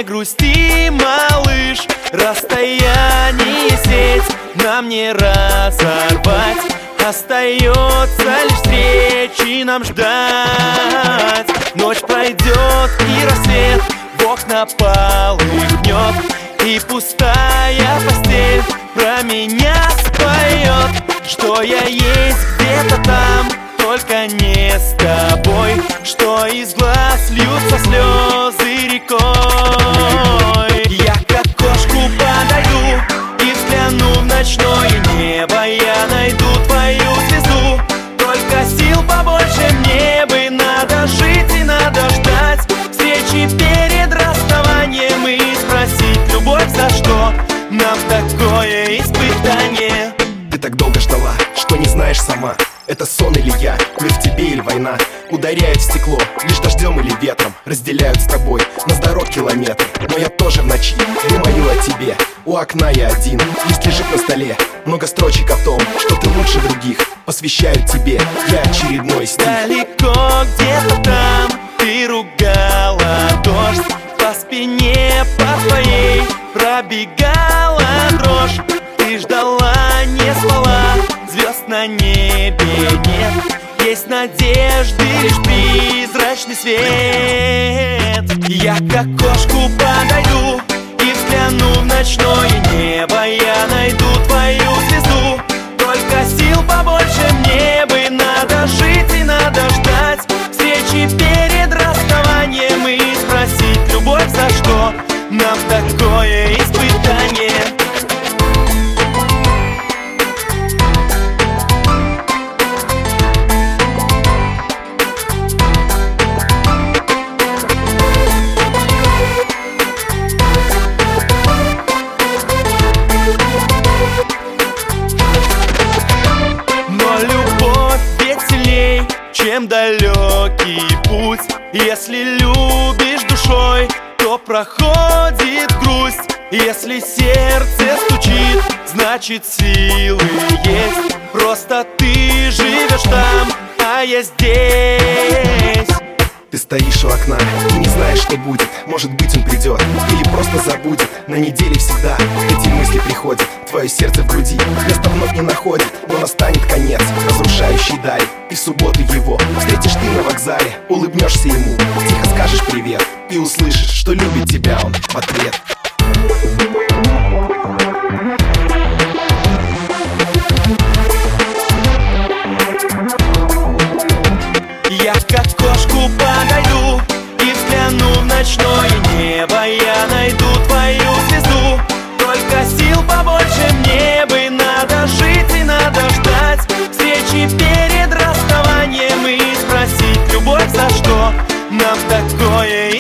Не грусти, малыш, расстояние сеть нам не разорвать. Остается лишь встречи нам ждать. Ночь пройдет и рассвет в окна полыхнет, и пустая постель про меня споет, что я есть где-то там, только не с тобой, что из глаз льются слезы рекой. Я к окошку подойду и взгляну в ночное небо. Я найду твою звезду, только сил побольше мне бы. Надо жить и надо ждать встречи перед расставанием и спросить любовь, за что нам такое испытание. Ты так долго ждала, что не знаешь сама, это сон или я, мир в тебе или война. Ударяет в стекло, лишь дождем или ветром разделяют с тобой нас дорог километр. Но я тоже в ночи думаю о тебе. У окна я один, лист лежит на столе, много строчек о том, что ты лучше других. Посвящаю тебе я очередной стих. Далеко где-то там ты ругала дождь, по спине по твоей пробегала дрожь. Ты ждала, не спала, звезд на небе нет, есть надежды лишь призрачный свет. Я к окошку подойду и взгляну в ночное небо. Я найду твою звезду, только сил побольше мне бы. Надо жить и надо ждать встречи перед расставанием и спросить любовь, за что нам такое испытание. Чем далекий путь, если любишь душой, то проходит грусть. Если сердце стучит, значит силы есть. Просто ты живешь там, а я здесь. Ты стоишь у окна и не знаешь, что будет. Может быть, он придет или просто забудет. На неделе всегда эти мысли приходят. Твое сердце в груди места вновь не находит. Но настанет конец, разрушающий давит. И в субботу его встретишь ты на вокзале. Улыбнешься ему, тихо скажешь привет, и услышишь, что любит тебя он в ответ. Я к окошку подойду и взгляну в ночное небо. Я найду твою звезду, только сил побольше мне бы. Надо жить и надо ждать встречи перед расставанием и спросить любовь, за что нам такое